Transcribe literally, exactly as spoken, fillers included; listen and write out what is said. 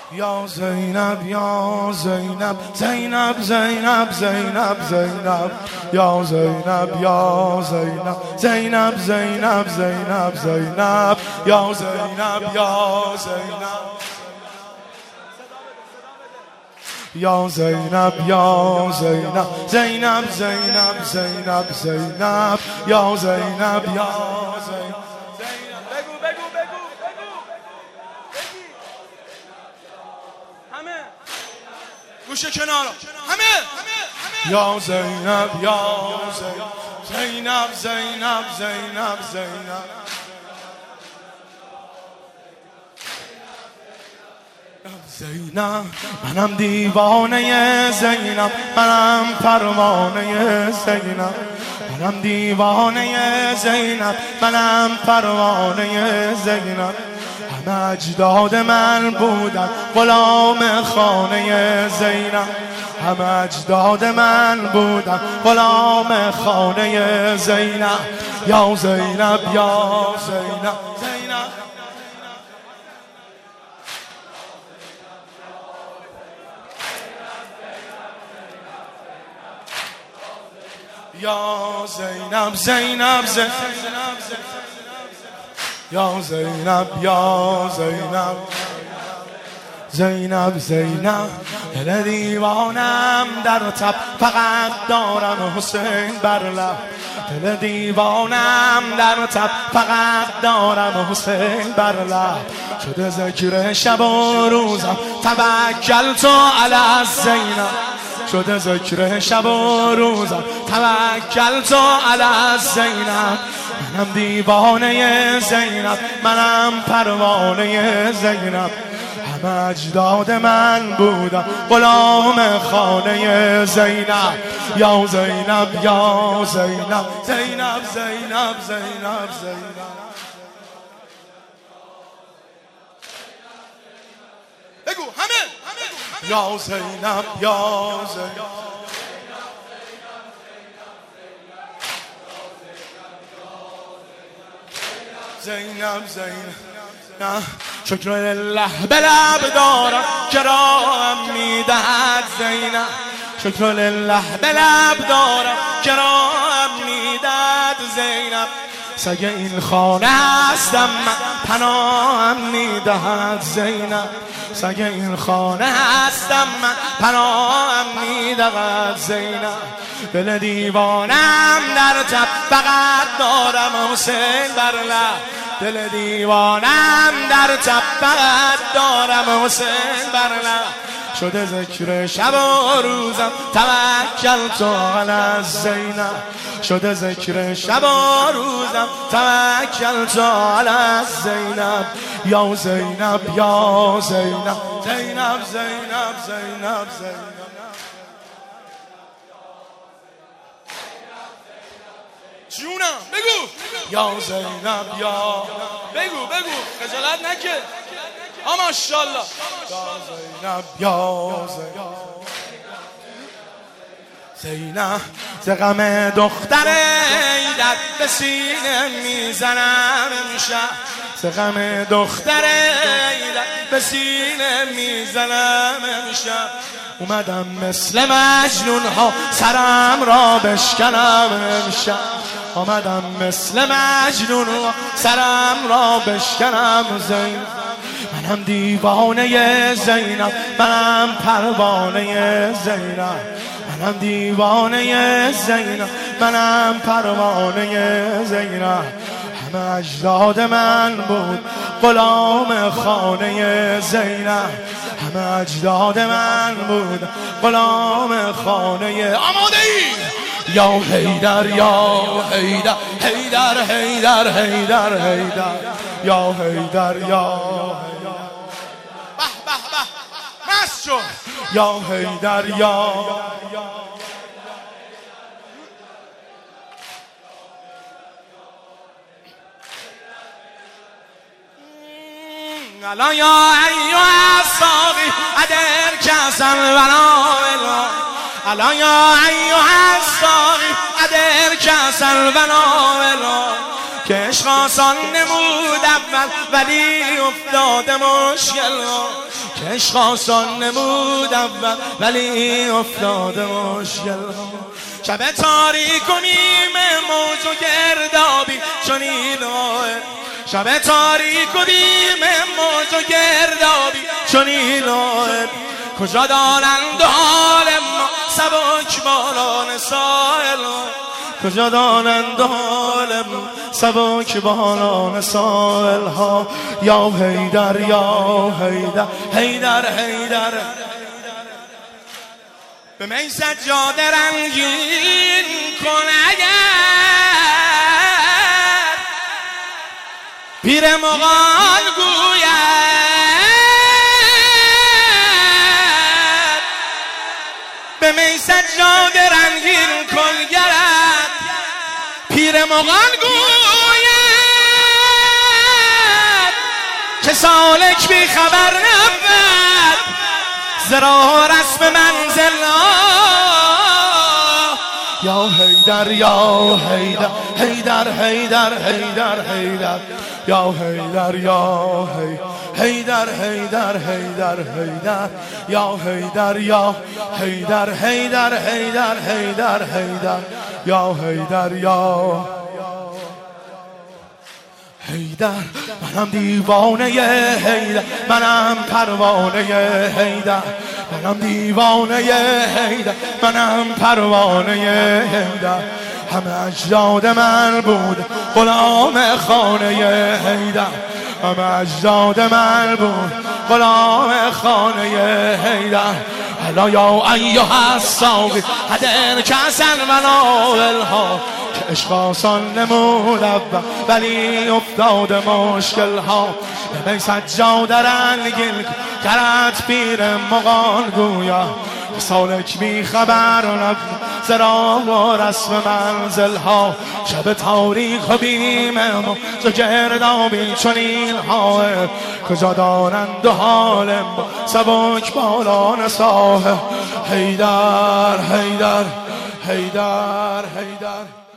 یا زینب یا زینب زینب زینب زینب زینب یا زینب یا زینب زینب زینب زینب زینب یا زینب یا زینب یا زینب یا زینب زینب زینب زینب زینب یا زینب یا زینب. بگو بگو بگو بگو همه گوشه کنار همه یا زینب یا زینب زینب زینب زینب زینب منم دیوانه زینب، منم پروانه زینب، منم دیوانه زینب، منم پروانه زینب. همه اجداد من بودن غلام خانه زینب، همه اجداد من بودن غلام خانه زینب. یا زینب یا زینب زینب یا زینب زینب زینب یا زینب یا زینب زینب زینب دل دیوانم در تب فقط دارم حسین بر لب، دل دیوانم در تب فقط دارم حسین بر لب. شده ذکر شب و روزم توکل تو علی زینب، شده ذکر شب و روزم توکل تو علی زینب. منم دیوانه زینب، منم پروانه زینب، همه اجداد من بودن غلام خانه زینب. یا زینب یا زینب زینب زینب زینب زینب بگو همه یا زینب یا زینب زینب زینب نه شکر لله به لب دارم که راهم میدهد زینب، شکر لله به لب دارم که راهم میدهد زینب. سگ این خانه هستم من پناهم میدهد زینب، سگ این خانه هستم من پناهم میدهد زینب. دل دیوانم در تب فقط دارم حسین بر لب، دل دیوانم در تب فقط دارم حسین بر لب. شده ذکر شب و روزم توکل تو علی زینب، شده ذکر شب و روزم توکل تو علی زینب. یا زینب یا زینب زینب زینب زینب زینب جونم بگو یا زینب یا بگو بگو خجالت نکش. ها ماشاءالله. یا زینب یا زینب زینب ز غم دختر ایدت به سینه میزنم امشب، ز غم دختر ایدت به سینه میزنم امشب. اومدم مثل مجنون ها سرم را بشکنم امشب، آمدم مثل مجنون ها سرم را بشکنم زینب. منم دیوانه زینب، منم پروانه زینب، منم دیوانه زینب، منم پروانه زینب. همه اجداد من بود غلام خانه زینب، همه اجداد من بود غلام خانه. آماده ای؟ یا حیدر یا حیدر حیدر حیدر حیدر حیدر یا حیدر یا به به به مست شو. یا حیدر یا الان یا ایها الساقی ادر کسل وناولا، الان یا ایها الساقی ادر کسل وناولا. که عشق آسان نمود اول ولی افتاده مشکل، که عشق آسان نمود اول ولی افتاده مشکل ها. شب تاریک و نیمه موج و گردابی چنین شب تاریک و نیمه موج و گردابی چنین کجا دانند حال ما سبک باران سائل کجا دانند حال ما سبک باران سائل ها. یا حیدر یا حیدر حیدر حیدر به می سجاده رنگین کن اگر پیر مغان گوید به می سجاده رنگین کن گرد پیر مغان گوید که سالک بی خبر نبود زرا رسم منزل یا حیدر یا حیدر حیدر حیدر حیدر حیدر یا حیدر یا حیدر حیدر حیدر حیدر یا حیدر یا حیدر حیدر حیدر حیدر حیدر یا حیدر یا حیدر منم دیوانه حیدر منم پروانه حیدر منم دیوانه حیدر منم پروانه حیدر همه اجداد من بود غلام خانه حیدر همه اجداد من بود غلام خانه حیدر حالا یا ایها الساقی هدر کسن مناول ها که عشق آسان نمود اول ولی افتاده مشکل ها. به می سجاده رنگین کرد پیر مغان گویا سالک بی خبر نبود زرا و رسم منزل ها. شب تاریک و بیم موج و گردابی چنین ها کجا دانند حال ما سبک باران ساحل. حیدر حیدر حیدر حیدر